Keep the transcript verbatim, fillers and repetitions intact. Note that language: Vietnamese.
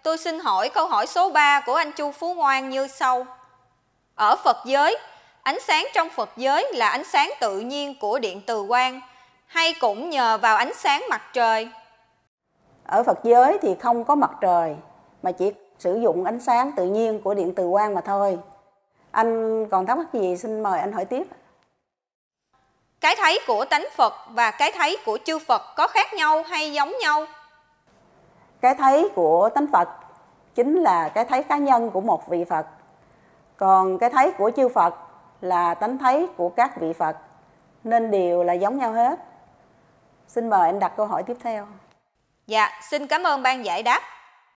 tôi xin hỏi câu hỏi số ba của anh Chu Phú Ngoan như sau. Ở Phật giới, ánh sáng trong Phật giới là ánh sáng tự nhiên của điện từ quang hay cũng nhờ vào ánh sáng mặt trời? Ở Phật giới thì không có mặt trời mà chỉ sử dụng ánh sáng tự nhiên của điện từ quang mà thôi. Anh còn thắc mắc gì xin mời anh hỏi tiếp. Cái thấy của tánh Phật và cái thấy của chư Phật có khác nhau hay giống nhau? Cái thấy của tánh Phật chính là cái thấy cá nhân của một vị Phật. Còn cái thấy của chư Phật là tánh thấy của các vị Phật, nên đều là giống nhau hết. Xin mời anh đặt câu hỏi tiếp theo. Dạ, xin cảm ơn ban giải đáp.